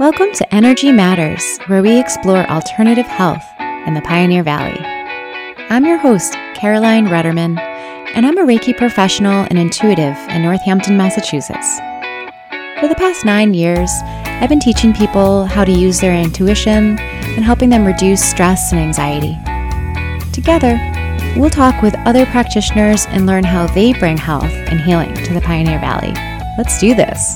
Welcome to Energy Matters, where we explore alternative health in the Pioneer Valley. I'm your host, Caroline Rudderman, and I'm a Reiki professional and intuitive in Northampton, Massachusetts. For the past 9 years, I've been teaching people how to use their intuition and helping them reduce stress and anxiety. Together, we'll talk with other practitioners and learn how they bring health and healing to the Pioneer Valley. Let's do this.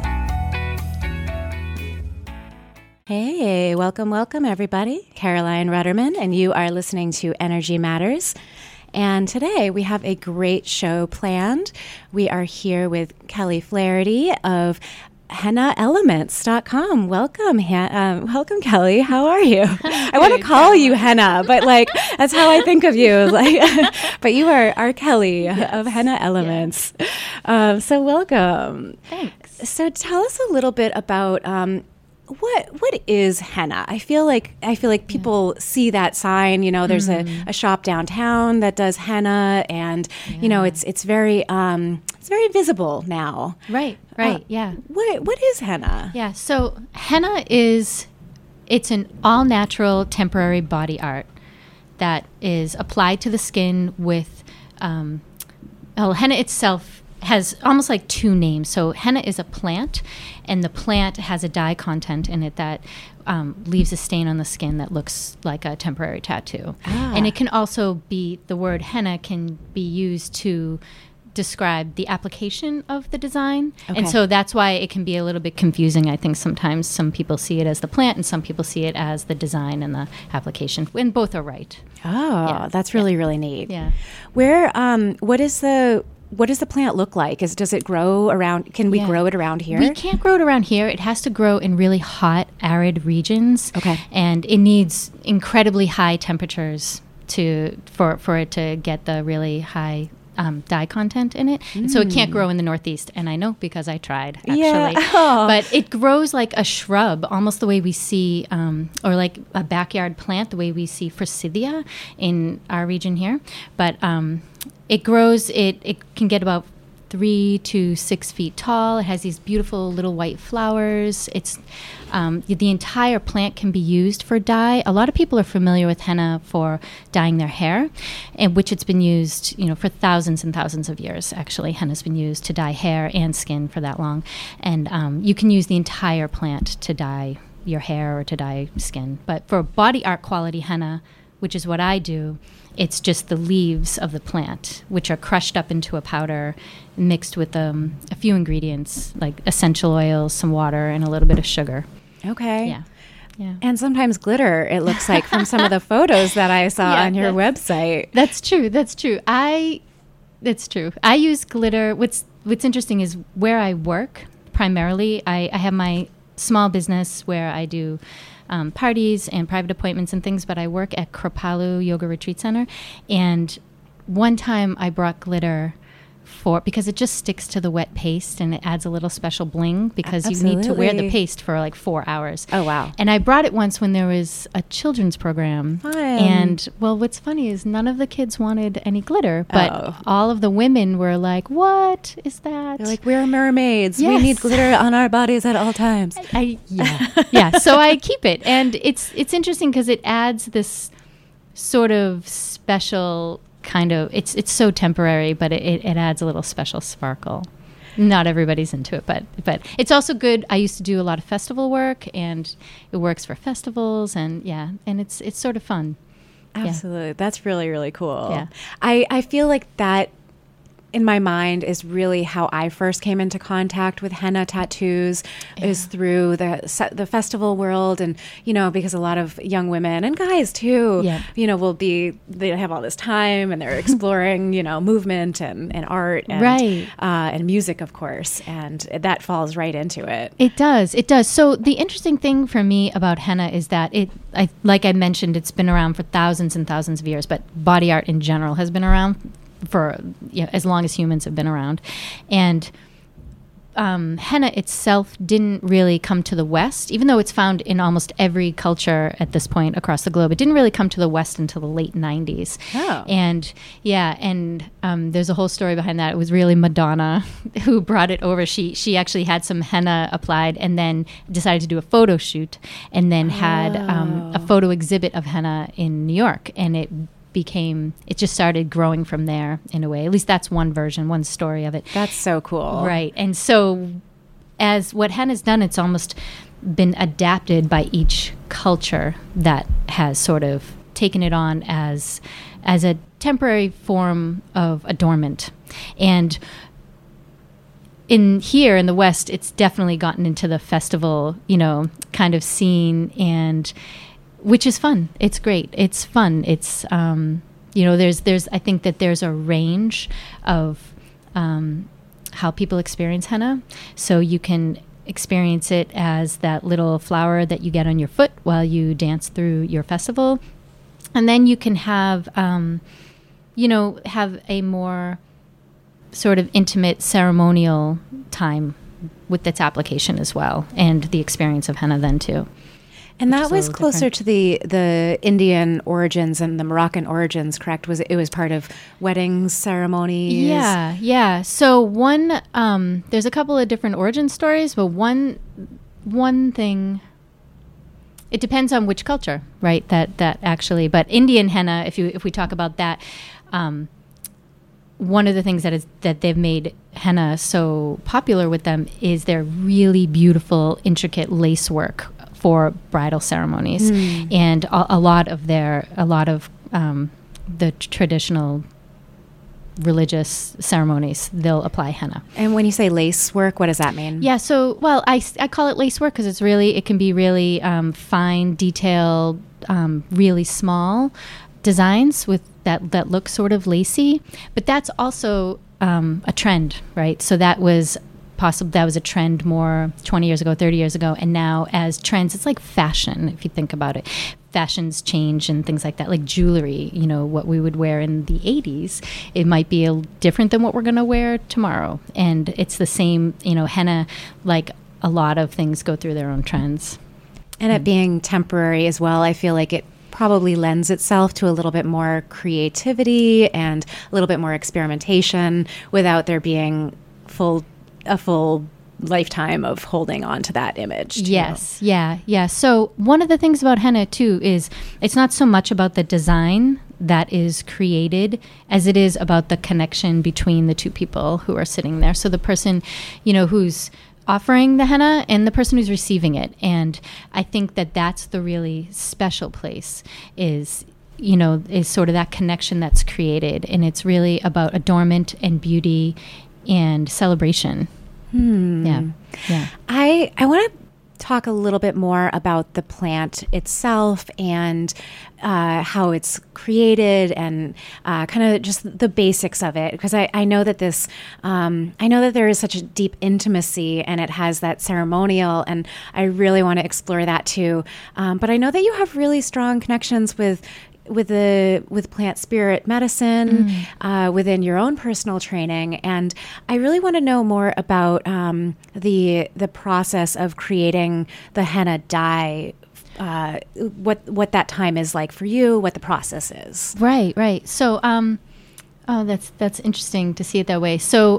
Hey, welcome everybody. Caroline Rudderman, and you are listening to Energy Matters. And today we have a great show planned. We are here with Kelly Flaherty of HennaElements.com. Welcome, welcome, Kelly. How are you? I want to call you Henna, but that's how I think of you. But you are our Kelly of Henna Elements. Yes. So welcome. Thanks. So tell us a little bit about what is henna? I feel like people see that sign. You know, there's a shop downtown that does henna, and you know, it's very visible now. Right. Yeah. What is henna? Yeah. So henna it's an all natural temporary body art that is applied to the skin with henna itself has almost like two names. So henna is a plant, and the plant has a dye content in it that leaves a stain on the skin that looks like a temporary tattoo. And it can also be, the word henna can be used to describe the application of the design. Okay. And so that's why it can be a little bit confusing. I think sometimes some people see it as the plant and some people see it as the design and the application, and both are right. Oh, yeah. That's really neat. Yeah. What does the plant look like? Does it grow around? Can we grow it around here? We can't grow it around here. It has to grow in really hot, arid regions. Okay. And it needs incredibly high temperatures for it to get the really high dye content in it. And so it can't grow in the Northeast. And I know because I tried, actually. Yeah. Oh. But it grows like a shrub, almost the way we see, or like a backyard plant, the way we see forsythia in our region here. But it grows, it can get about 3 to 6 feet tall. It has these beautiful little white flowers. It's the entire plant can be used for dye. A lot of people are familiar with henna for dyeing their hair, and which it's been used, for thousands and thousands of years. Actually, henna's been used to dye hair and skin for that long, and you can use the entire plant to dye your hair or to dye skin. But for body art quality henna, which is what I do, it's just the leaves of the plant, which are crushed up into a powder, mixed with a few ingredients like essential oils, some water, and a little bit of sugar. Okay. Yeah. And sometimes glitter, it looks like, from some of the photos that I saw on your website. That's true. That's true. I use glitter. What's interesting is where I work primarily, I have my small business where I do parties and private appointments and things, but I work at Kripalu Yoga Retreat Center. And one time I brought glitter because it just sticks to the wet paste and it adds a little special bling because you need to wear the paste for like 4 hours. Oh, wow. And I brought it once when there was a children's program. Fun. And, well, what's funny is none of the kids wanted any glitter, but all of the women were like, what is that? They're like, we're mermaids. Yes. We need glitter on our bodies at all times. Yeah. So I keep it. And it's interesting because it adds this sort of special kind of, it's so temporary, but it adds a little special sparkle. Not everybody's into it, but it's also good. I used to do a lot of festival work, and it works for festivals, and it's sort of fun. Absolutely. That's really cool. Yeah. I feel like that in my mind is really how I first came into contact with henna tattoos is through the festival world. And, because a lot of young women and guys too, they have all this time and they're exploring, movement and art and, and music, of course. And that falls right into it. It does. So the interesting thing for me about henna is that like I mentioned, it's been around for thousands and thousands of years, but body art in general has been around for as long as humans have been around. And henna itself didn't really come to the West, even though it's found in almost every culture at this point across the globe. It didn't really come to the West until the late 90s. Oh. And there's a whole story behind that. It was really Madonna who brought it over. She actually had some henna applied and then decided to do a photo shoot and then had a photo exhibit of henna in New York. And it just started growing from there in a way. At least that's one version, one story of it. That's so cool. Right. And so as what henna's done, it's almost been adapted by each culture that has sort of taken it on as a temporary form of adornment. And in the West, it's definitely gotten into the festival, kind of scene, and which is fun. It's great. It's fun. It's, there's I think that there's a range of how people experience henna. So you can experience it as that little flower that you get on your foot while you dance through your festival. And then you can have, have a more sort of intimate ceremonial time with its application as well, and the experience of henna then too. And that was closer to the Indian origins and the Moroccan origins, correct? It was part of wedding ceremonies? Yeah. So there's a couple of different origin stories, but one thing, it depends on which culture, right? That actually, but Indian henna, if we talk about that, one of the things that they've made henna so popular with them is their really beautiful, intricate lace work for bridal ceremonies, and a lot of the traditional religious ceremonies, they'll apply henna. And when you say lace work, what does that mean? Yeah, so I call it lace work because it can be really fine, detailed, really small designs with that look sort of lacy. But that's also a trend, right? So that was a trend more 20 years ago, 30 years ago. And now as trends, it's like fashion, if you think about it. Fashions change and things like that, like jewelry, what we would wear in the 80s. It might be different than what we're going to wear tomorrow. And it's the same, henna, like a lot of things go through their own trends. And it being temporary as well, I feel like it probably lends itself to a little bit more creativity and a little bit more experimentation without there being a full lifetime of holding on to that image. Yes. Yeah. So one of the things about henna too is it's not so much about the design that is created as it is about the connection between the two people who are sitting there. So the person, who's offering the henna and the person who's receiving it. And I think that that's the really special place is sort of that connection that's created. And it's really about adornment and beauty and celebration. Yeah. I want to talk a little bit more about the plant itself and how it's created and kind of just the basics of it, because I know that I know that there is such a deep intimacy and it has that ceremonial, and I really want to explore that too. But I know that you have really strong connections with plant spirit medicine within your own personal training, and I really want to know more about the process of creating the henna dye. What that time is like for you, what the process is. Right. So, that's interesting to see it that way. So,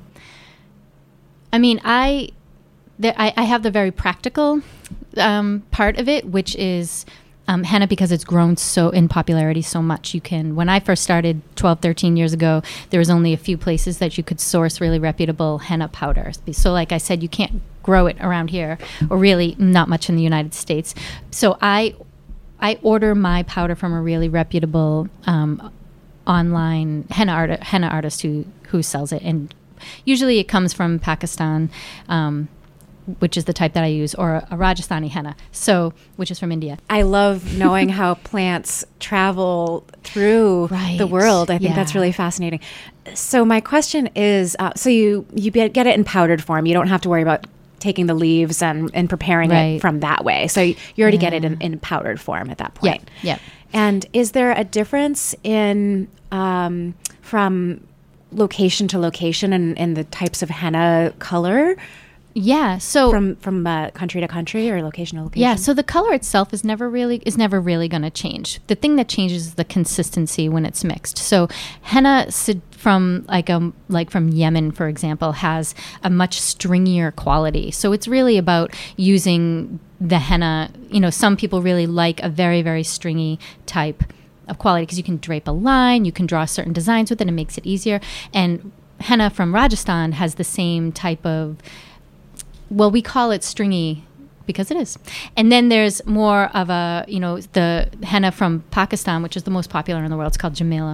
I have the very practical part of it, which is henna, because it's grown so in popularity so much. When I first started 12, 13 years ago, there was only a few places that you could source really reputable henna powder. So like I said, you can't grow it around here, or really not much in the United States. So I order my powder from a really reputable online henna artist who sells it. And usually it comes from Pakistan, which is the type that I use, or a Rajasthani henna, which is from India. I love knowing how plants travel through the world. I think that's really fascinating. So my question is, so you get it in powdered form. You don't have to worry about taking the leaves and preparing it from that way. So you already get it in powdered form at that point. Yeah. And is there a difference in from location to location and the types of henna color? Yeah, so from country to country or location to location. Yeah, so the color itself is never really going to change. The thing that changes is the consistency when it's mixed. So henna from from Yemen, for example, has a much stringier quality. So it's really about using the henna. Some people really like a very, very stringy type of quality because you can drape a line, you can draw certain designs with it, and it makes it easier. And henna from Rajasthan has the same type of, well, we call it stringy because it is. And then there's more of a, the henna from Pakistan, which is the most popular in the world, it's called Jamila,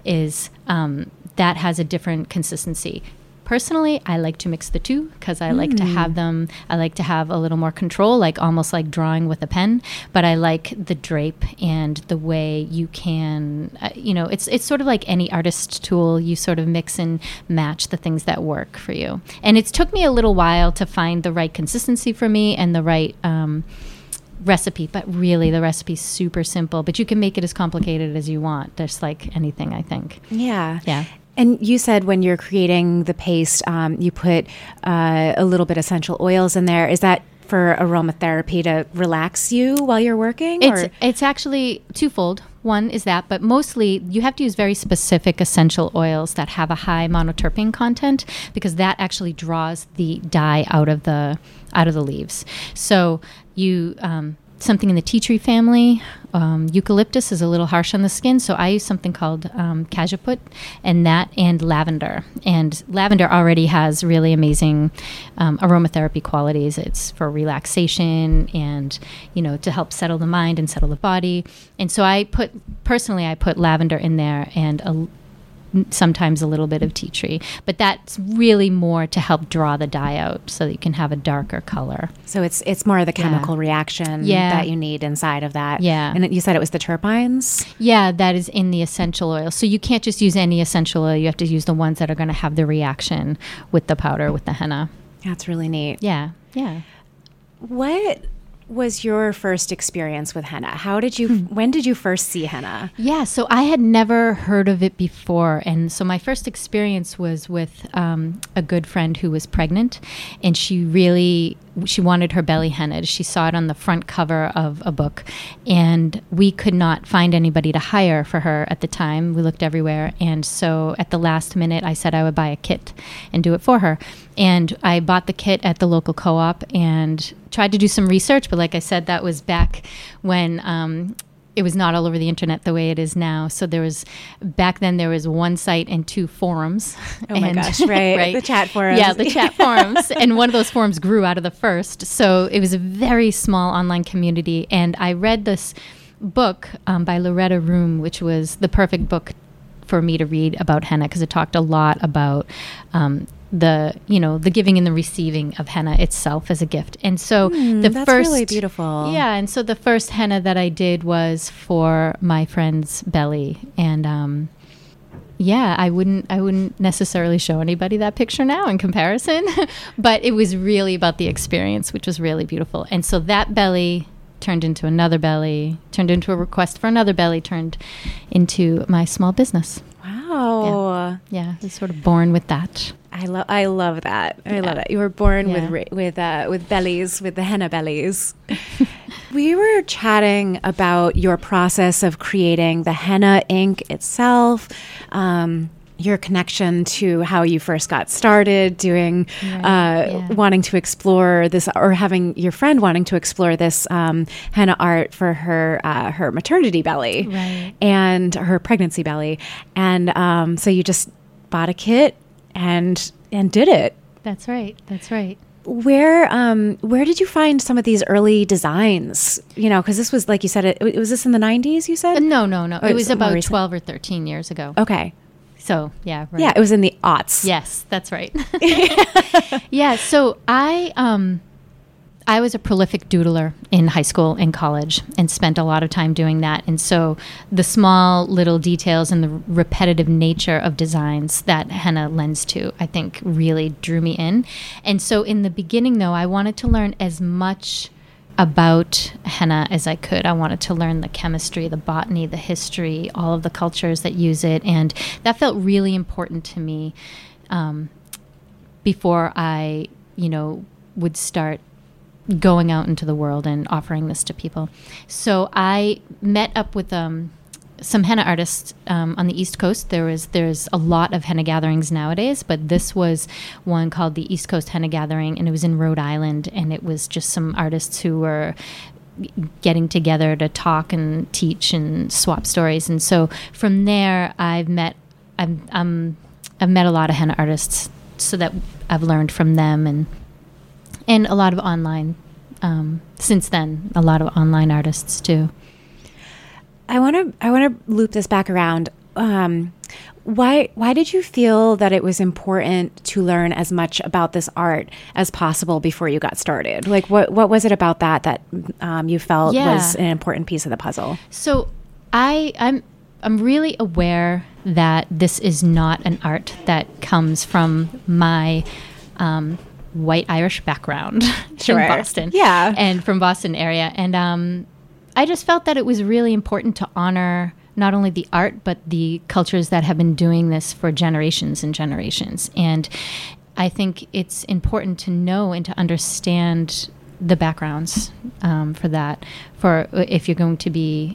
that has a different consistency. Personally, I like to mix the two because I like to have them, I like to have a little more control, almost like drawing with a pen, but I like the drape and the way you can, it's sort of like any artist tool. You sort of mix and match the things that work for you. And it took me a little while to find the right consistency for me and the right recipe, but really the recipe's super simple, but you can make it as complicated as you want, just like anything, I think. Yeah. Yeah. And you said when you're creating the paste, you put a little bit essential oils in there. Is that for aromatherapy to relax you while you're working? It's actually twofold. One is that, but mostly you have to use very specific essential oils that have a high monoterpene content because that actually draws the dye out of the leaves. So you something in the tea tree family. Eucalyptus is a little harsh on the skin, so I use something called cajeput, and lavender. And lavender already has really amazing aromatherapy qualities. It's for relaxation and, to help settle the mind and settle the body. And so I put lavender in there and sometimes a little bit of tea tree, but that's really more to help draw the dye out so that you can have a darker color. So it's more of the chemical reaction that you need inside of that. Yeah. And you said it was the terpenes? Yeah, that is in the essential oil. So you can't just use any essential oil. You have to use the ones that are going to have the reaction with the powder, with the henna. That's really neat. Yeah, yeah. What was your first experience with henna? When did you first see henna? Yeah, so I had never heard of it before. And so my first experience was with a good friend who was pregnant, and she wanted her belly hennaed. She saw it on the front cover of a book, and we could not find anybody to hire for her at the time. We looked everywhere. And so at the last minute, I said I would buy a kit and do it for her. And I bought the kit at the local co-op and tried to do some research. But like I said, that was back when it was not all over the internet the way it is now. So back then there was one site and two forums. Oh my gosh, right. The chat forums. Yeah, the chat forums. And one of those forums grew out of the first. So it was a very small online community. And I read this book by Loretta Room, which was the perfect book for me to read about henna because it talked a lot about the giving and the receiving of henna itself as a gift. And so that's really beautiful. Yeah, and so the first henna that I did was for my friend's belly. And I wouldn't necessarily show anybody that picture now in comparison, but it was really about the experience, which was really beautiful. And so that belly turned into another belly, turned into a request for another belly, turned into my small business. Wow. Yeah, I was sort of born with that. I love that. I love that. You were born with bellies, with the henna bellies. We were chatting about your process of creating the henna ink itself, your connection to how you first got started doing, wanting to explore this, or having your friend wanting to explore this henna art for her maternity belly and her pregnancy belly. And so you just bought a kit and did it. That's right. Where did you find some of these early designs? Because this was, like you said, was this in the 90s, you said? No. It was about 12 or 13 years ago. Okay. So, yeah. Right. Yeah, it was in the aughts. Yes, that's right. Yeah, so I was a prolific doodler in high school and college and spent a lot of time doing that. And so the small little details and the repetitive nature of designs that henna lends to, I think, really drew me in. And so in the beginning, though, I wanted to learn as much about henna as I could. I wanted to learn the chemistry, the botany, the history, all of the cultures that use it. And that felt really important to me before I, would start going out into the world and offering this to people. So I met up with some henna artists on the East Coast. There's a lot of henna gatherings nowadays, but this was one called the East Coast Henna Gathering, and it was in Rhode Island, and it was just some artists who were getting together to talk and teach and swap stories. And so from there, I've met a lot of henna artists, so that I've learned from them, and a lot of online. Since then, a lot of online artists too. I want to loop this back around. Why did you feel that it was important to learn as much about this art as possible before you got started? Like, what was it about that you felt was an important piece of the puzzle? So I'm really aware that this is not an art that comes from my white Irish background in Boston, and from Boston area, and I just felt that it was really important to honor not only the art, but the cultures that have been doing this for generations and generations. And I think it's important to know and to understand the backgrounds for that. For if you're going to be,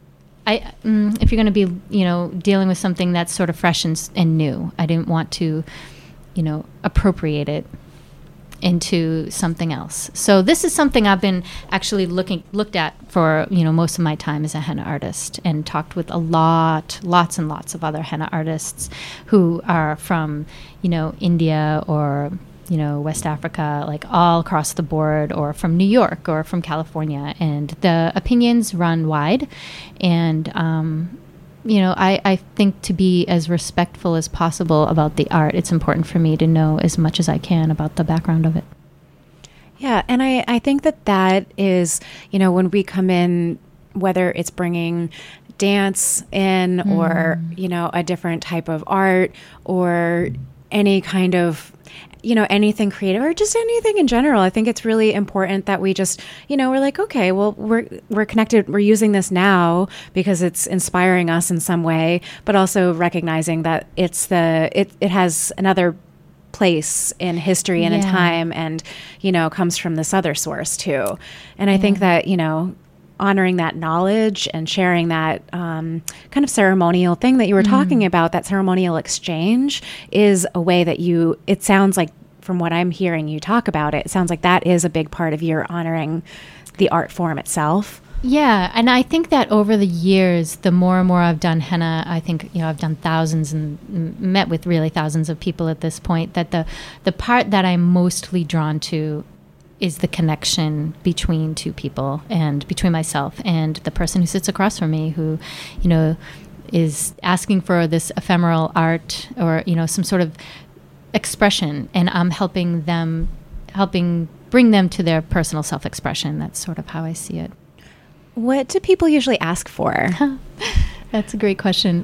dealing with something that's sort of fresh and new. I didn't want to, appropriate it into something else. So this is something I've been actually looked at for most of my time as a henna artist, and talked with lots and lots of other henna artists who are from India or West Africa, like all across the board, or from New York or from California, and the opinions run wide. And I think to be as respectful as possible about the art, it's important for me to know as much as I can about the background of it. Yeah, and I think that is, when we come in, whether it's bringing dance in or, a different type of art or any kind of anything creative or just anything in general. I think it's really important that we just, we're like, okay, well, we're connected. We're using this now because it's inspiring us in some way, but also recognizing that it has another place in history and in time, and, comes from this other source too. And I think that, honoring that knowledge and sharing that kind of ceremonial thing that you were talking about, that ceremonial exchange, is a way that it sounds like, from what I'm hearing you talk about it sounds like that is a big part of your honoring the art form itself. Yeah, and I think that over the years, the more and more I've done henna, I think, I've done thousands and met with really thousands of people at this point, that the part that I'm mostly drawn to is the connection between two people, and between myself and the person who sits across from me, who, is asking for this ephemeral art or, some sort of expression, and I'm helping bring them to their personal self-expression. That's sort of how I see it. What do people usually ask for? That's a great question.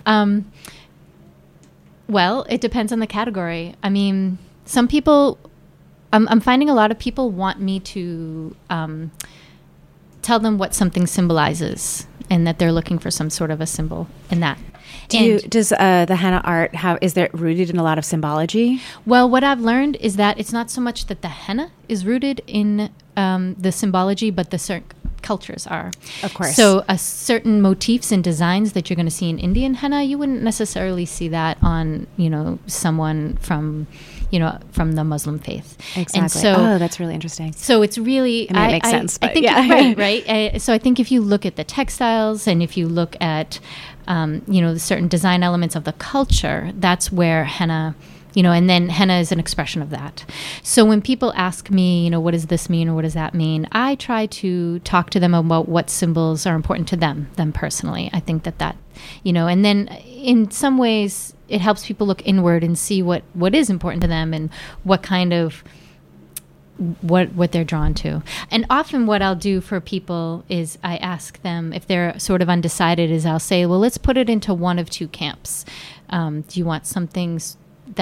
Well, it depends on the category. I mean, some people, I'm finding a lot of people want me to tell them what something symbolizes, and that they're looking for some sort of a symbol in that. Does the henna art is there rooted in a lot of symbology? Well, what I've learned is that it's not so much that the henna is rooted in the symbology, but the certain cultures are. Of course. So certain motifs and designs that you're going to see in Indian henna, you wouldn't necessarily see that on, someone from the Muslim faith. Exactly. And so, that's really interesting. So it's really, it makes sense. I think right. So I think if you look at the textiles, and if you look at, the certain design elements of the culture, that's where henna, and then henna is an expression of that. So when people ask me, what does this mean or what does that mean, I try to talk to them about what symbols are important to them personally. I think that, and then in some ways it helps people look inward and see what is important to them, and what kind of what they're drawn to. And often what I'll do for people is I ask them, if they're sort of undecided, is I'll say, well, let's put it into one of two camps. Do you want something that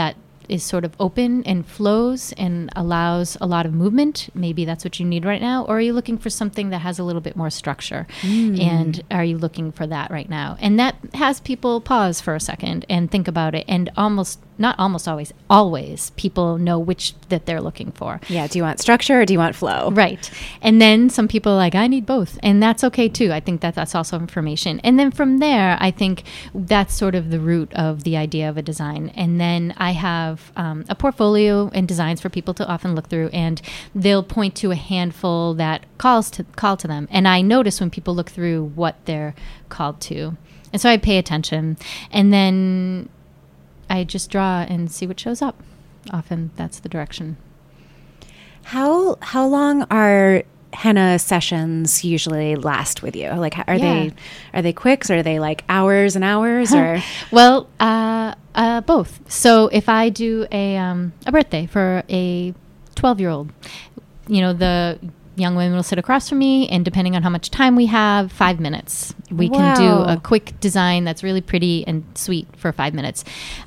is sort of open and flows and allows a lot of movement? Maybe that's what you need right now. Or are you looking for something that has a little bit more structure? And are you looking for that right now? And that has people pause for a second and think about it. And always people know which that they're looking for. Yeah. Do you want structure or do you want flow? Right. And then some people are like, I need both. And that's okay too. I think that that's also information. And then from there, I think that's sort of the root of the idea of a design. And then I have a portfolio and designs for people to often look through, and they'll point to a handful that call to them. And I notice when people look through what they're called to. And so I pay attention. And then I just draw and see what shows up. Often that's the direction. How long are henna sessions usually last with you? Like, are they quick? Or are they like hours and hours? Or well, both. So if I do a birthday for a 12-year-old, the young women will sit across from me, and depending on how much time we have, 5 minutes. We can do a quick design that's really pretty and sweet for 5 minutes.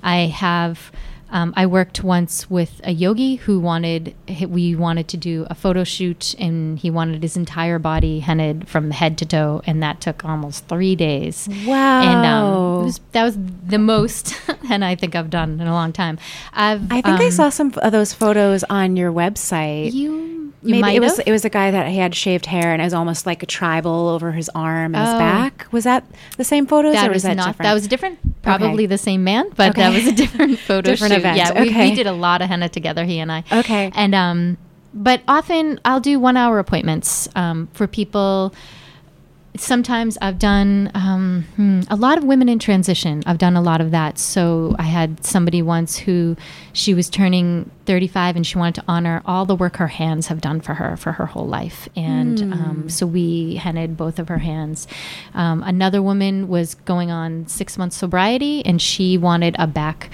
I worked once with a yogi who we wanted to do a photo shoot, and he wanted his entire body hennaed from head to toe, and that took almost 3 days. Wow. And that was the most henna I think I've done in a long time. I think I saw some of those photos on your website. Maybe it was a guy that he had shaved hair, and it was almost like a tribal over his arm and his back. Was that the same photos, or was that different? That was different. Probably the same man, but that was a different photo different shoot. Event. Yeah, we did a lot of henna together, he and I. Okay. And but often I'll do 1 hour appointments for people. Sometimes I've done a lot of women in transition. I've done a lot of that. So I had somebody once who she was turning 35, and she wanted to honor all the work her hands have done for her whole life. And so we hennaed both of her hands. Another woman was going on 6 months sobriety, and she wanted a back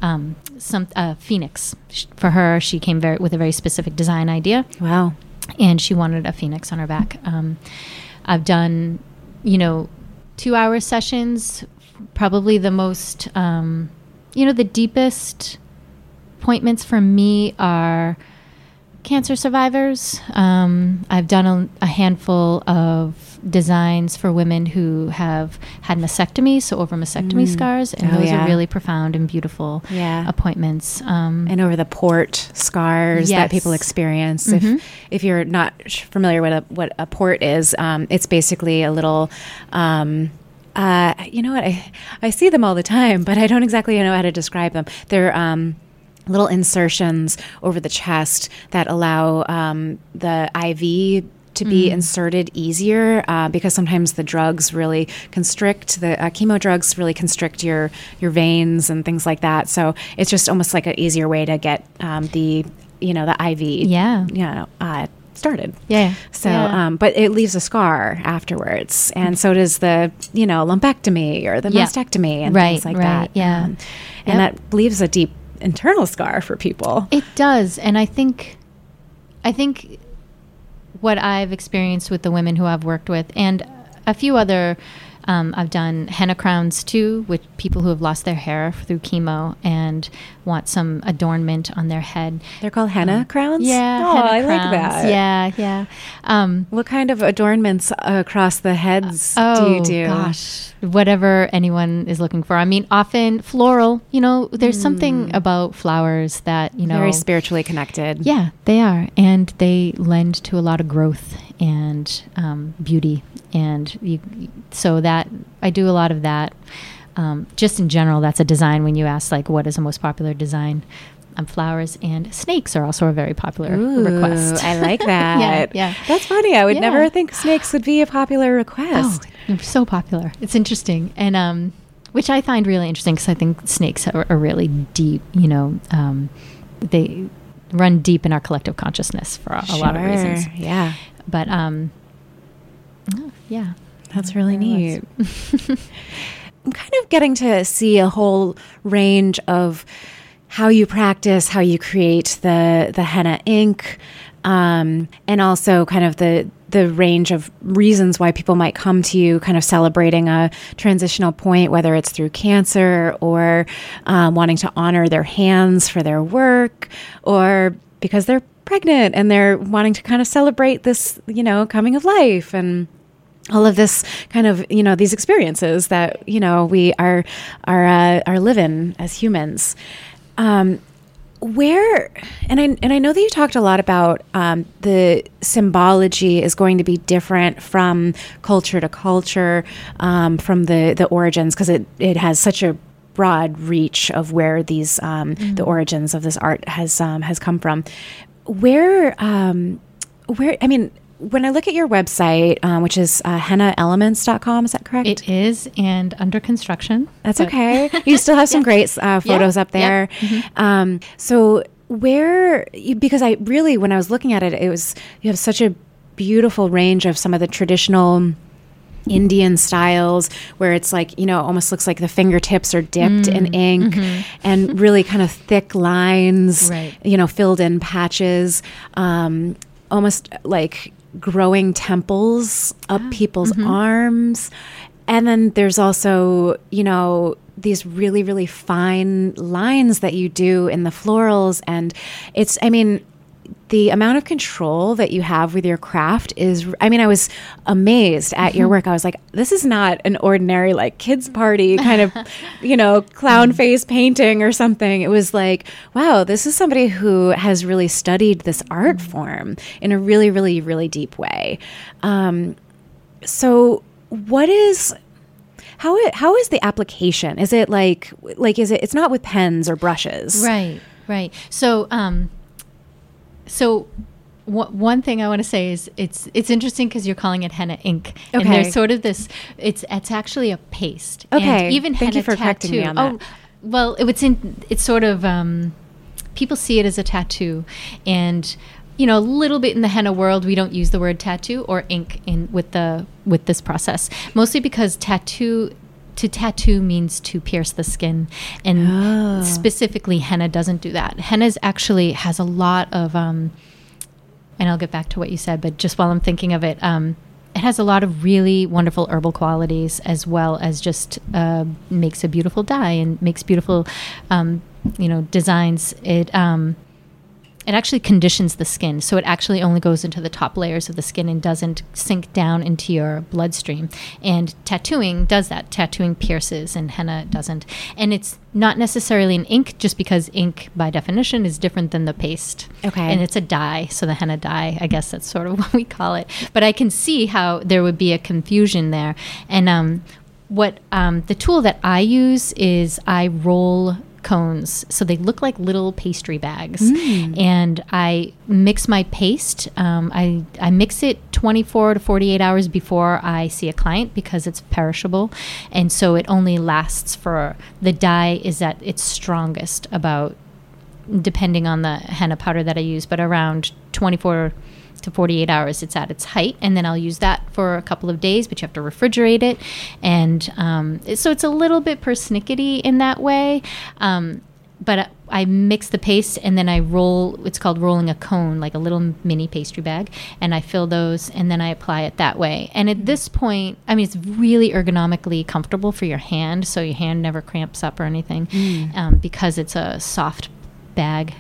phoenix. For her, she came with a very specific design idea. Wow. And she wanted a phoenix on her back. I've done, 2-hour sessions, probably the most, the deepest appointments for me are cancer survivors. I've done a handful of designs for women who have had mastectomy, so over mastectomy scars, and those are really profound and beautiful appointments. And over the port scars that people experience. If you're not familiar with what a port is, it's basically a little. You know what? I see them all the time, but I don't exactly know how to describe them. They're little insertions over the chest that allow the IV to be inserted easier because sometimes the drugs really constrict, the chemo drugs really constrict your veins and things like that. So it's just almost like an easier way to get the IV started. Yeah. So, but it leaves a scar afterwards. And so does the, lumpectomy or the mastectomy and things like that. Yeah. And that leaves a deep internal scar for people. It does. And I think what I've experienced with the women who I've worked with, and a few other, I've done henna crowns too, with people who have lost their hair through chemo and want some adornment on their head. They're called henna crowns? Yeah. Oh, I like that. Yeah. What kind of adornments across the heads do you do? Gosh, whatever anyone is looking for. I mean, often floral, there's something about flowers that, very spiritually connected. Yeah, they are. And they lend to a lot of growth and beauty. And so that I do a lot of that. Just in general, that's a design. When you ask, like, what is the most popular design? Flowers and snakes are also a very popular request. I like that. Yeah. That's funny. I would never think snakes would be a popular request. Oh, they're so popular. It's interesting. And which I find really interesting because I think snakes are really deep, they run deep in our collective consciousness for a lot of reasons. Yeah. But, yeah. That's really neat. I'm kind of getting to see a whole range of how you practice, how you create the henna ink, and also kind of the range of reasons why people might come to you kind of celebrating a transitional point, whether it's through cancer or wanting to honor their hands for their work, or because they're pregnant and they're wanting to kind of celebrate this, coming of life and all of this kind of, these experiences that, we are living as humans. Where, and I know that you talked a lot about the symbology is going to be different from culture to culture, from the origins, because it has such a broad reach of where these the origins of this art has come from. Where I mean, when I look at your website, which is hennaelements.com, is that correct? It is, and under construction. That's okay. You still have some great photos up there. Yep. Mm-hmm. So because I really, when I was looking at it, you have such a beautiful range of some of the traditional Indian styles where it's like, almost looks like the fingertips are dipped in ink and really kind of thick lines, right. Filled in patches, almost like growing temples up people's arms. And then there's also, these really, really fine lines that you do in the florals. And the amount of control that you have with your craft is, I was amazed at your work. I was like, this is not an ordinary like kids party kind of, clown face painting or something. It was like, wow, this is somebody who has really studied this art form in a really, really, really deep way. So how is the application? Is it it's not with pens or brushes? Right. So one thing I want to say is it's interesting because you're calling it henna ink, and there's sort of this. It's actually a paste. Okay, and even thank henna you for correcting me on that. Oh, well, it's sort of people see it as a tattoo, and a little bit in the henna world we don't use the word tattoo or ink with this process, mostly because to tattoo means to pierce the skin, and specifically henna doesn't do that. Henna actually has a lot of, and I'll get back to what you said, but just while I'm thinking of it, it has a lot of really wonderful herbal qualities, as well as just makes a beautiful dye and makes beautiful, designs. It actually conditions the skin, so it actually only goes into the top layers of the skin and doesn't sink down into your bloodstream. And tattooing does that. Tattooing pierces, and henna doesn't. And it's not necessarily an ink, just because ink, by definition, is different than the paste. Okay. And it's a dye, so the henna dye, I guess that's sort of what we call it. But I can see how there would be a confusion there. And the tool that I use is I roll cones, so they look like little pastry bags, and I mix my paste. I mix it 24 to 48 hours before I see a client, because it's perishable, and so it only lasts for, the dye is at its strongest about, depending on the henna powder that I use, but around 24 to 48 hours it's at its height, and then I'll use that for a couple of days, but you have to refrigerate it, and so it's a little bit persnickety in that way, but I mix the paste, and then I roll, it's called rolling a cone, like a little mini pastry bag, and I fill those, and then I apply it that way. And at this point, it's really ergonomically comfortable for your hand, so your hand never cramps up or anything, because it's a soft bag,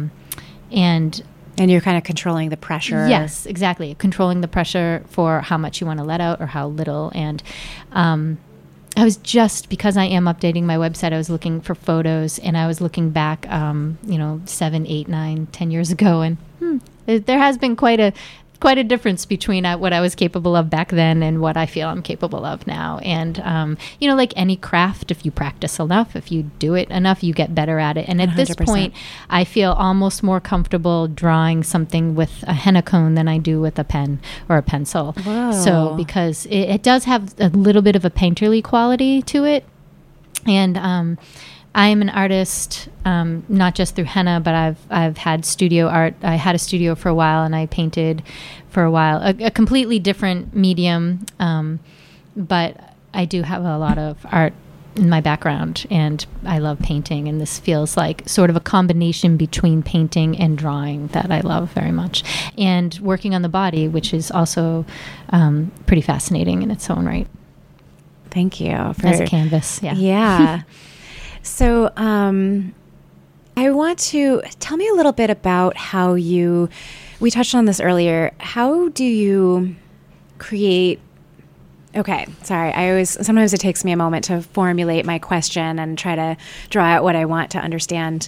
and you're kind of controlling the pressure. Yes, exactly. Controlling the pressure for how much you want to let out or how little. And I was just, because I am updating my website, I was looking for photos, and I was looking back, 7, 8, 9, 10 years ago. And there has been quite a difference between what I was capable of back then and what I feel I'm capable of now. And, like any craft, if you practice enough, if you do it enough, you get better at it. And at 100%. This point, I feel almost more comfortable drawing something with a henna cone than I do with a pen or a pencil. Whoa. So because it does have a little bit of a painterly quality to it. And I am an artist, not just through henna, but I've had studio art. I had a studio for a while, and I painted for a while, a completely different medium. But I do have a lot of art in my background, and I love painting, and this feels like sort of a combination between painting and drawing that I love very much, and working on the body, which is also pretty fascinating in its own right. Thank you. As a canvas, yeah. Yeah. So I want to tell me a little bit about how we touched on this earlier. How do you create? Okay, sorry. Sometimes it takes me a moment to formulate my question and try to draw out what I want to understand.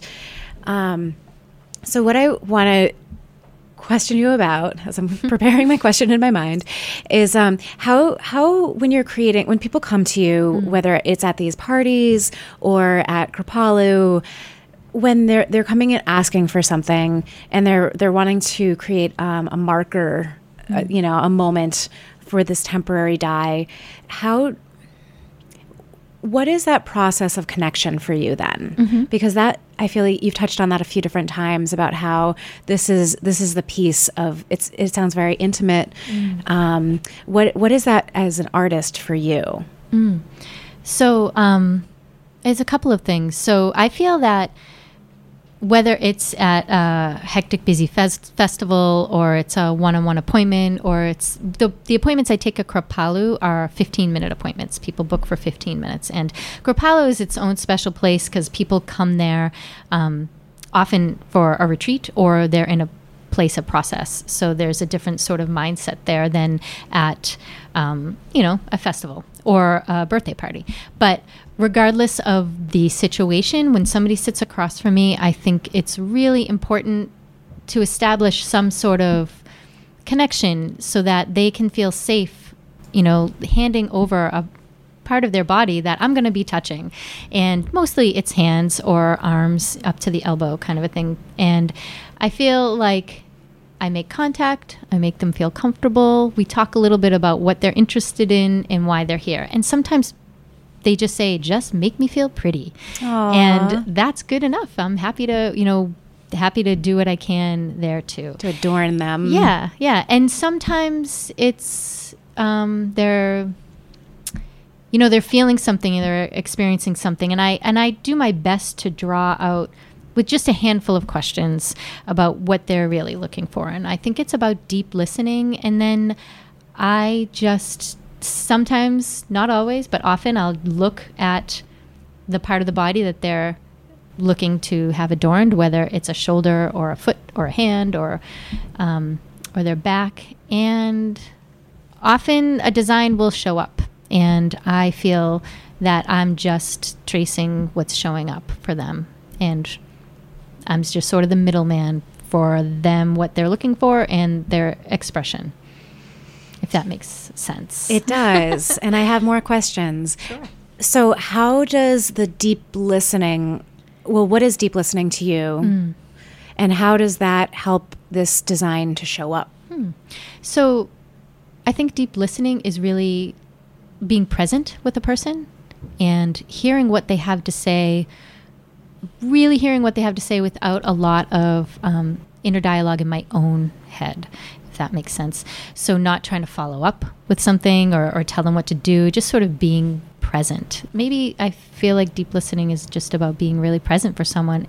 So what I want to question you about, as I'm preparing my question in my mind, is how when people come to you, whether it's at these parties or at Kripalu, when they're coming and asking for something, and they're wanting to create a marker, a moment for this temporary dye, what is that process of connection for you then? Mm-hmm. Because that, I feel like you've touched on that a few different times about how this is the piece of it sounds very intimate. What is that as an artist for you? So it's a couple of things. So I feel that whether it's at a hectic, busy festival, or it's a one-on-one appointment, or it's the appointments I take at Kripalu are 15-minute appointments. People book for 15 minutes. And Kripalu is its own special place because people come there often for a retreat, or they're in a place of process. So there's a different sort of mindset there than at, a festival or a birthday party. But regardless of the situation, when somebody sits across from me, I think it's really important to establish some sort of connection so that they can feel safe, handing over a part of their body that I'm going to be touching. And mostly it's hands or arms up to the elbow kind of a thing. And I feel like I make contact, I make them feel comfortable. We talk a little bit about what they're interested in and why they're here. And sometimes they just say, just make me feel pretty. Aww. And that's good enough. I'm happy to do what I can there too. To adorn them. Yeah, yeah. And sometimes it's they're feeling something and they're experiencing something. And I do my best to draw out with just a handful of questions about what they're really looking for. And I think it's about deep listening. And then I just sometimes, not always, but often I'll look at the part of the body that they're looking to have adorned, whether it's a shoulder or a foot or a hand or their back. And often a design will show up. And I feel that I'm just tracing what's showing up for them. And I'm just sort of the middleman for them, what they're looking for, and their expression, if that makes sense. It does. And I have more questions. Sure. So how does the deep listening, what is deep listening to you? And how does that help this design to show up? So I think deep listening is really being present with a person and hearing what they have to say, really hearing what they have to say without a lot of inner dialogue in my own head, if that makes sense. So not trying to follow up with something or tell them what to do, just sort of being present. Maybe I feel like deep listening is just about being really present for someone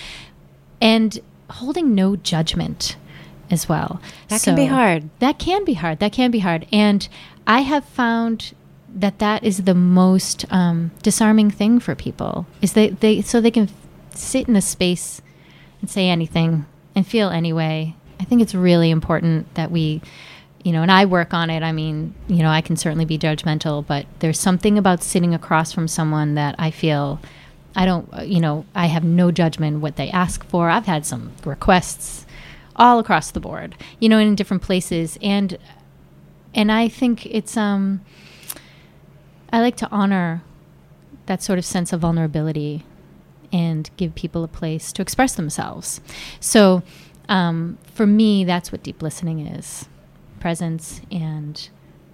and holding no judgment as well. That can be hard. That can be hard. And I have found that is the most disarming thing for people, is they can sit in a space and say anything and feel anyway. I think it's really important that we, and I work on it. I mean, I can certainly be judgmental, but there's something about sitting across from someone that I feel I have no judgment what they ask for. I've had some requests all across the board, in different places. And I think it's, I like to honor that sort of sense of vulnerability and give people a place to express themselves. So for me, that's what deep listening is. Presence and,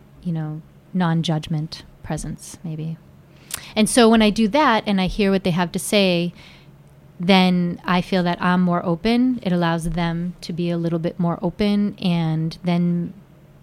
non-judgment presence, maybe. And so when I do that and I hear what they have to say, then I feel that I'm more open. It allows them to be a little bit more open, and then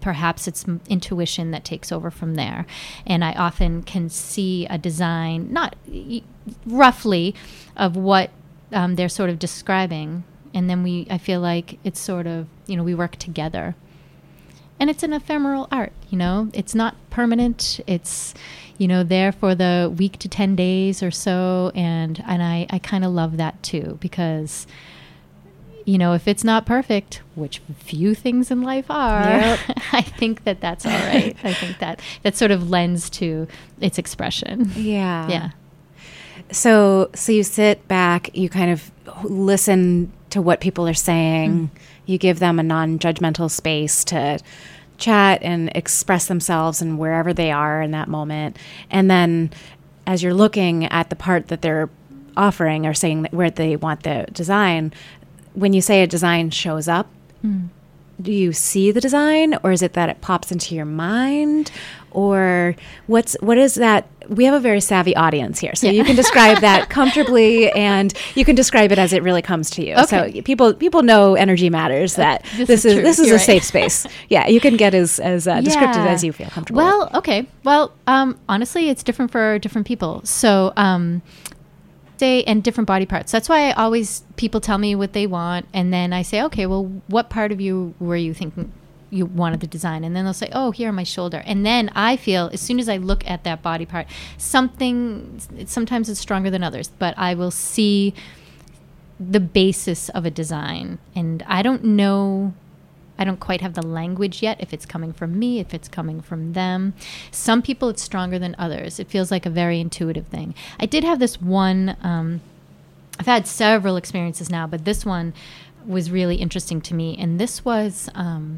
perhaps it's intuition that takes over from there. And I often can see a design, not roughly, of what they're sort of describing. And then I feel like it's sort of, we work together. And it's an ephemeral art, It's not permanent. It's, there for the week to 10 days or so. And I kind of love that too, because, if it's not perfect, which few things in life are, yep. I think that's all right. I think that sort of lends to its expression. Yeah. Yeah. So you sit back, you kind of listen to what people are saying. You give them a non-judgmental space to chat and express themselves and wherever they are in that moment. And then as you're looking at the part that they're offering or saying that where they want the design, when you say a design shows up, do you see the design, or is it that it pops into your mind, or what is that? We have a very savvy audience here, so you can describe that comfortably, and you can describe it as it really comes to you. Okay. So people know Energy Matters, that this is a safe space. Yeah, you can get as descriptive as you feel comfortable. Well, okay. Well, honestly, it's different for different people. So, and different body parts. That's why people tell me what they want, and then I say, okay, well, what part of you were you thinking you wanted the design? And then they'll say, oh, here on my shoulder. And then I feel, as soon as I look at that body part, sometimes it's stronger than others, but I will see the basis of a design. And I don't quite have the language yet, if it's coming from me, if it's coming from them. Some people, it's stronger than others. It feels like a very intuitive thing. I did have this one, I've had several experiences now, but this one was really interesting to me. And this was,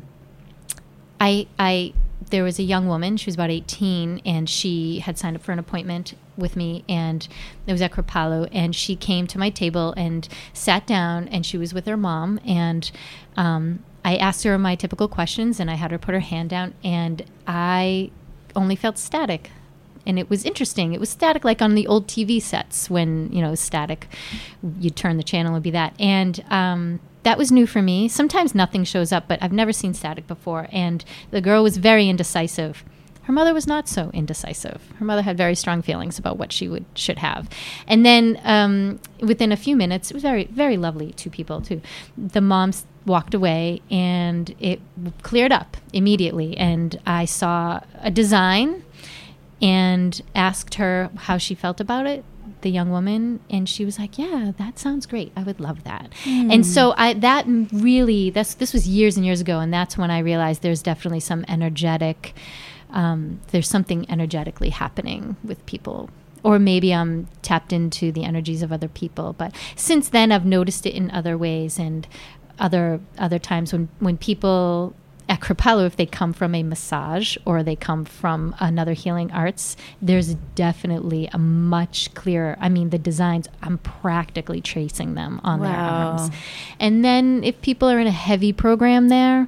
there was a young woman, she was about 18, and she had signed up for an appointment with me, and it was at Kripalu, and she came to my table and sat down, and she was with her mom, and I asked her my typical questions, and I had her put her hand down, and I only felt static. And it was interesting. It was static like on the old TV sets when, static, you'd turn the channel, it would be that. And that was new for me. Sometimes nothing shows up, but I've never seen static before. And the girl was very indecisive. Her mother was not so indecisive. Her mother had very strong feelings about what she should have. And then within a few minutes, it was very, very lovely, two people too. The mom walked away, and it cleared up immediately. And I saw a design and asked her how she felt about it, the young woman, and she was like, yeah, that sounds great. I would love that. And so this was years and years ago, and that's when I realized there's definitely some energetic, there's something energetically happening with people. Or maybe I'm tapped into the energies of other people. But since then, I've noticed it in other ways, and other times when people at Kripalu, if they come from a massage or they come from another healing arts, there's definitely a much clearer, the designs, I'm practically tracing them on their arms. And then if people are in a heavy program there,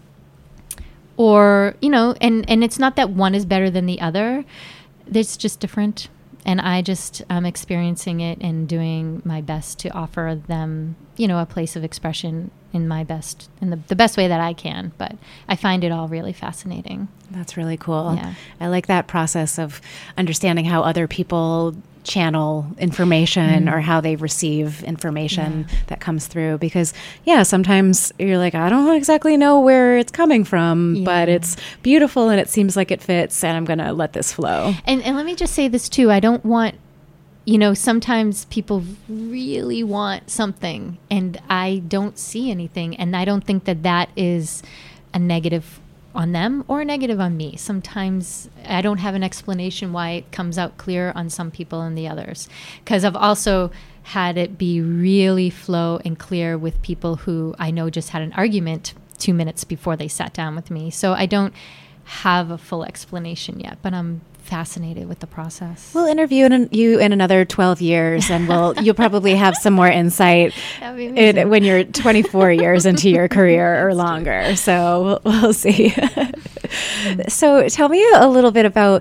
or, and it's not that one is better than the other, it's just different. And I'm experiencing it and doing my best to offer them, a place of expression in the best way that I can. But I find it all really fascinating. That's really cool. Yeah. I like that process of understanding how other people channel information or how they receive information that comes through, because sometimes you're like, I don't exactly know where it's coming from, but it's beautiful and it seems like it fits, and I'm gonna let this flow. And let me just say this too, I don't want, sometimes people really want something and I don't see anything, and I don't think that is a negative on them or a negative on me. Sometimes I don't have an explanation why it comes out clear on some people and the others, because I've also had it be really flow and clear with people who I know just had an argument 2 minutes before they sat down with me. So I don't have a full explanation yet, but I'm fascinated with the process. We'll interview you in another 12 years, and you'll probably have some more insight when you're 24 years into your career or longer. So we'll see. So tell me a little bit about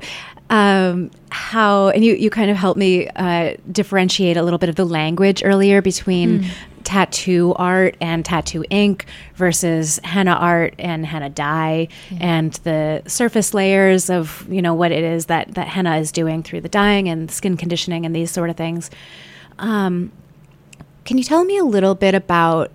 how, and you kind of helped me differentiate a little bit of the language earlier between tattoo art and tattoo ink versus henna art and henna dye, and the surface layers of, what it is that henna is doing through the dyeing and skin conditioning and these sort of things. Can you tell me a little bit about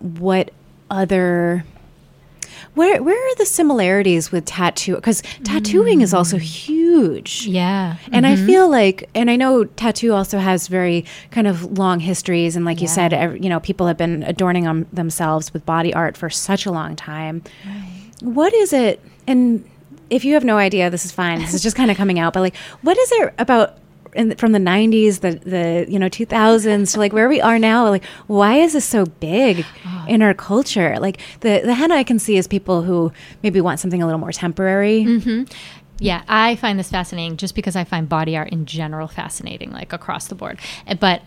where are the similarities with tattoo? Because tattooing is also huge. Yeah. And I feel like, and I know tattoo also has very kind of long histories. And like you said, people have been adorning themselves with body art for such a long time. Right. What is it? And if you have no idea, this is fine. This is just kind of coming out. But like, what is it about from the 90s, the 2000s to like where we are now? Like, why is this so big in our culture? Like the henna I can see is people who maybe want something a little more temporary. Mm-hmm. Yeah, I find this fascinating just because I find body art in general fascinating, like across the board. But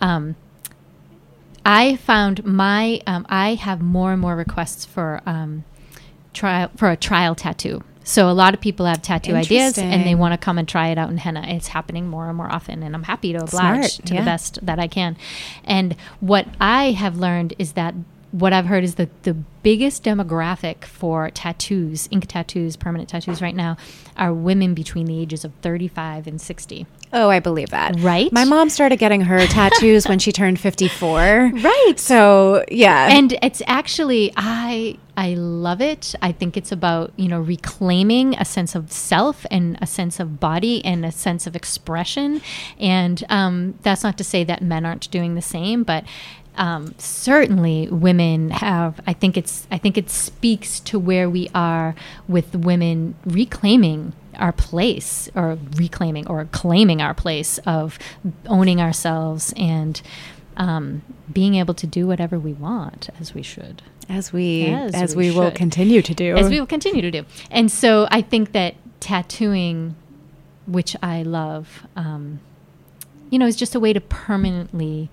I found I have more and more requests for a trial tattoo. So a lot of people have tattoo ideas and they want to come and try it out in henna. It's happening more and more often, and I'm happy to oblige to the best that I can. And what I have learned is that what I've heard is the biggest demographic for tattoos, ink tattoos, permanent tattoos right now are women between the ages of 35 and 60. Oh, I believe that. Right? My mom started getting her tattoos when she turned 54. Right. So, yeah. And it's actually, I love it. I think it's about, reclaiming a sense of self and a sense of body and a sense of expression. And that's not to say that men aren't doing the same, but certainly women have, I think it speaks to where we are with women reclaiming our place, or reclaiming or claiming our place of owning ourselves and being able to do whatever we want, as we should. As we will continue to do. As we will continue to do. And so I think that tattooing, which I love, is just a way to permanently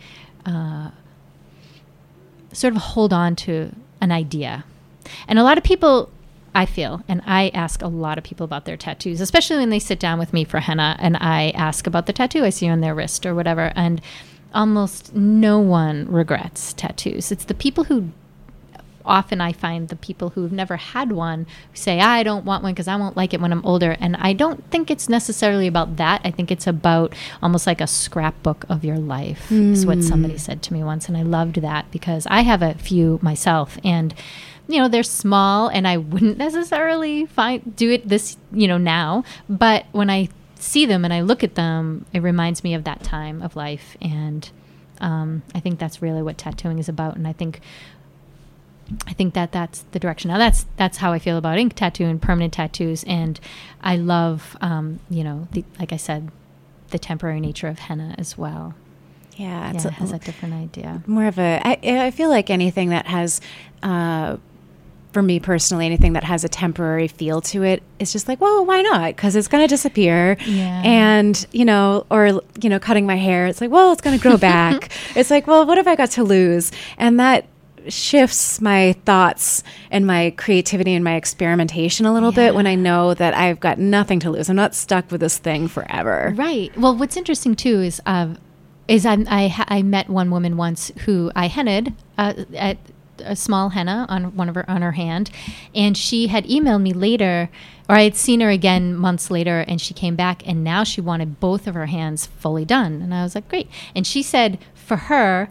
sort of hold on to an idea. And a lot of people, I feel, and I ask a lot of people about their tattoos, especially when they sit down with me for henna and I ask about the tattoo I see on their wrist or whatever. And almost no one regrets tattoos. It's the people who, often I find the people who've never had one who say, I don't want one because I won't like it when I'm older. And I don't think it's necessarily about that. I think it's about almost like a scrapbook of your life, is what somebody said to me once. And I loved that because I have a few myself, and they're small, and I wouldn't necessarily do it this, now. But when I see them and I look at them, it reminds me of that time of life. And I think that's really what tattooing is about. And I think that's the direction. Now that's how I feel about ink tattoo and permanent tattoos. And I love, like I said, the temporary nature of henna as well. Yeah, it has a different idea. More of I feel like anything that has, for me personally, anything that has a temporary feel to it is just like, well, why not? Because it's going to disappear. Yeah. And, cutting my hair, it's like, well, it's going to grow back. It's like, well, what have I got to lose? And that shifts my thoughts and my creativity and my experimentation a little bit when I know that I've got nothing to lose. I'm not stuck with this thing forever. Right. Well, what's interesting too is I met one woman once who I hennaed at a small henna on her hand, and she had emailed me later, or I had seen her again months later, and she came back and now she wanted both of her hands fully done. And I was like, great. And she said for her,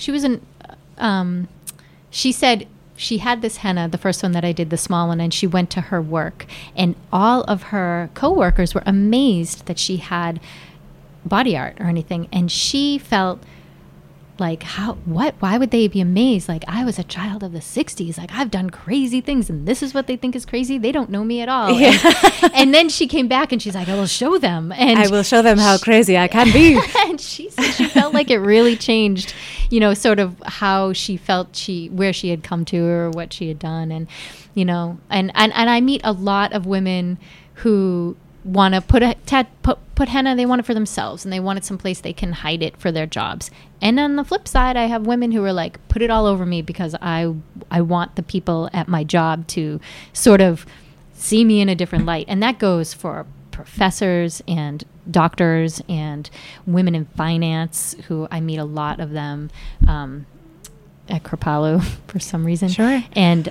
she said she had this henna, the first one that I did, the small one, and she went to her work, and all of her coworkers were amazed that she had body art or anything. And she felt like, why would they be amazed? Like, I was a child of the 60s. Like, I've done crazy things, and this is what they think is crazy. They don't know me at all. Yeah. And then she came back and she's like, I will show them. And I will show them how crazy I can be. And she said she felt like it really changed, sort of how she felt, where she had come to or what she had done. And, and I meet a lot of women who want to put henna, they want it for themselves, and they want it someplace they can hide it for their jobs. And on the flip side, I have women who are like, put it all over me because I want the people at my job to sort of see me in a different light. And that goes for professors and doctors and women in finance, who I meet a lot of them. at Kripalu for some reason. Sure. And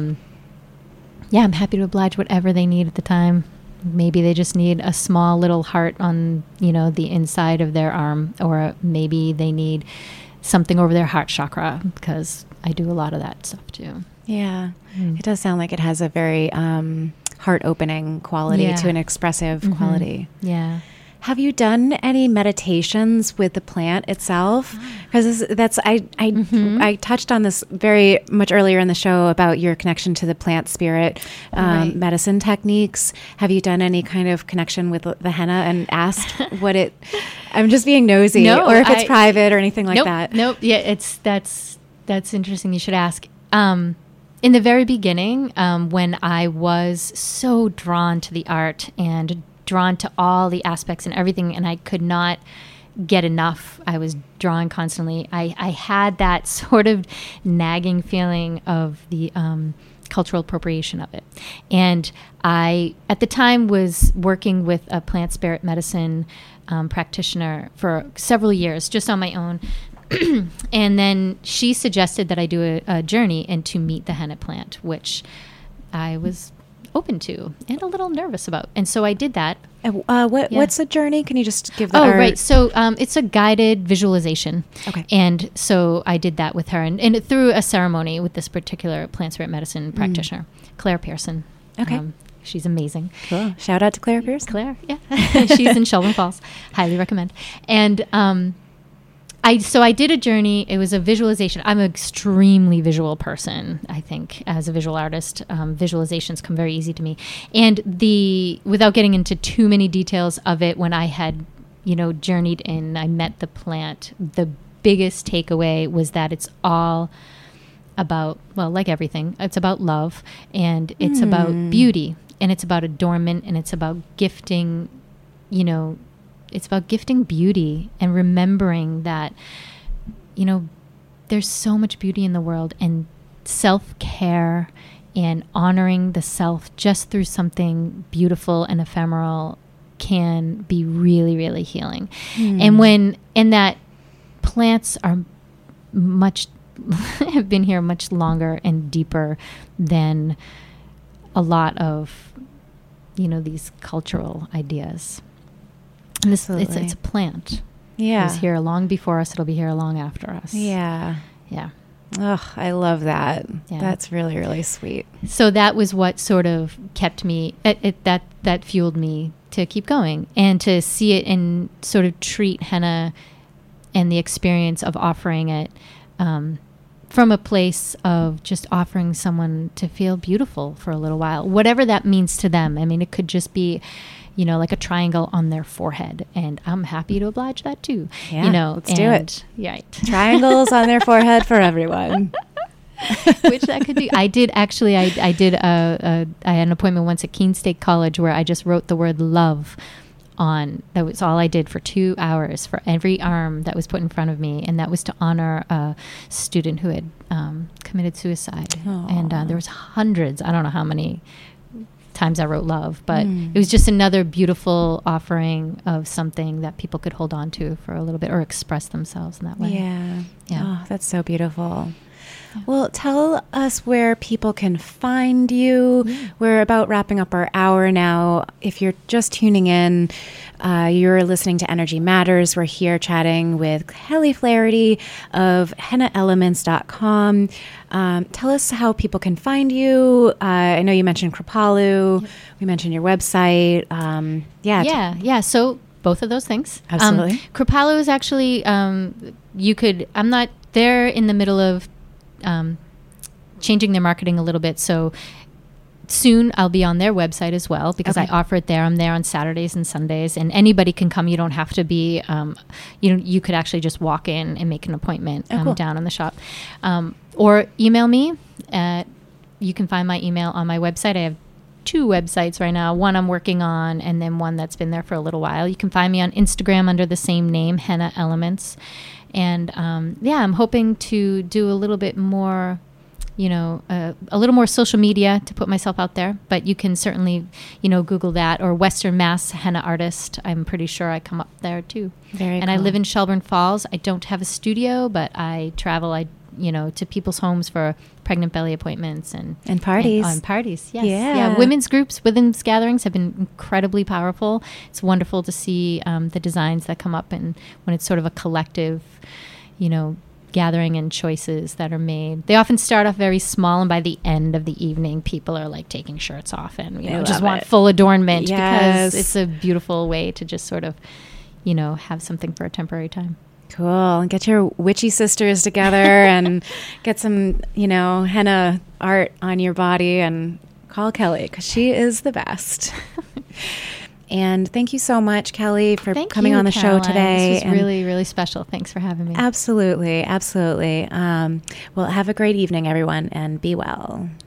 yeah, I'm happy to oblige whatever they need at the time. Maybe they just need a small little heart on, the inside of their arm, or maybe they need something over their heart chakra, because I do a lot of that stuff too. Yeah. It does sound like it has a very heart-opening quality to an expressive quality. Yeah. Have you done any meditations with the plant itself? Because I touched on this very much earlier in the show about your connection to the plant spirit medicine techniques. Have you done any kind of connection with the henna and asked what it? I'm just being nosy, or if it's private or anything like that. Nope. Yeah, that's interesting. You should ask. In the very beginning, when I was so drawn to the art and drawn to all the aspects and everything, and I could not get enough. I was drawing constantly. I had that sort of nagging feeling of the cultural appropriation of it. And I, at the time, was working with a plant spirit medicine practitioner for several years, just on my own. And then she suggested that I do a journey and to meet the henna plant, which I was open to and a little nervous about. And so I did that. What's a journey? Can you just give that? Oh, right. So it's a guided visualization. Okay. And so I did that with her and through a ceremony with this particular plant spirit medicine practitioner, Claire Pearson. Okay. She's amazing. Cool. Shout out to Claire Pearson. Claire, yeah. She's in Sheldon Falls. Highly recommend. And I did a journey. It was a visualization. I'm an extremely visual person, I think, as a visual artist. Visualizations come very easy to me. And without getting into too many details of it, when I had, journeyed in, I met the plant, the biggest takeaway was that it's all about, well, like everything, it's about love, and it's about beauty, and it's about adornment, and it's about gifting, it's about gifting beauty and remembering that, there's so much beauty in the world, and self-care and honoring the self just through something beautiful and ephemeral can be really, really healing. And that plants are have been here much longer and deeper than a lot of, these cultural ideas. And it's a plant. Yeah. It was here long before us. It'll be here long after us. Yeah. Yeah. Oh, I love that. Yeah. That's really, really sweet. So that was what sort of kept me, that fueled me to keep going and to see it and sort of treat henna and the experience of offering it from a place of just offering someone to feel beautiful for a little while, whatever that means to them. I mean, it could just be, like a triangle on their forehead, and I'm happy to oblige that too. Yeah, let's do it. Right. Triangles on their forehead for everyone. Which that could be. I did actually. I had an appointment once at Keene State College where I just wrote the word love on. That was all I did for 2 hours for every arm that was put in front of me, and that was to honor a student who had committed suicide. Aww. And there was hundreds. I don't know how many times I wrote love, but it was just another beautiful offering of something that people could hold on to for a little bit or express themselves in that way. Yeah. Yeah. Oh, that's so beautiful. Yeah. Well, tell us where people can find you. Yeah. We're about wrapping up our hour now. If you're just tuning in, you're listening to Energy Matters. We're here chatting with Kelly Flaherty of hennaelements.com. Tell us how people can find you. I know you mentioned Kripalu. Yep. We mentioned your website. Yeah. So both of those things. Absolutely. Kripalu is actually, I'm not there in the middle of changing their marketing a little bit. So soon I'll be on their website as well, because I offer it there. I'm there on Saturdays and Sundays, and anybody can come. You don't have to be, you could actually just walk in and make an appointment down in the shop. Or email me you can find my email on my website. I have 2 websites right now. One I'm working on, and then one that's been there for a little while. You can find me on Instagram under the same name, Henna Elements. And I'm hoping to do a little bit more, a little more social media to put myself out there. But you can certainly, Google that, or Western Mass Henna Artist. I'm pretty sure I come up there too. Very and cool. I live in Shelburne Falls. I don't have a studio, but I travel. I to people's homes for pregnant belly appointments and parties. On parties, yes. Yeah. Women's groups, women's gatherings have been incredibly powerful. It's wonderful to see the designs that come up, and when it's sort of a collective, gathering and choices that are made. They often start off very small, and by the end of the evening, people are like taking shirts off and just want full adornment. Yes. Because it's a beautiful way to just sort of, have something for a temporary time. Cool. And get your witchy sisters together and get some, henna art on your body and call Kelly because she is the best. And thank you so much, Kelly, for coming on the show today. This was really, really special. Thanks for having me. Absolutely. Absolutely. Well, have a great evening, everyone, and be well.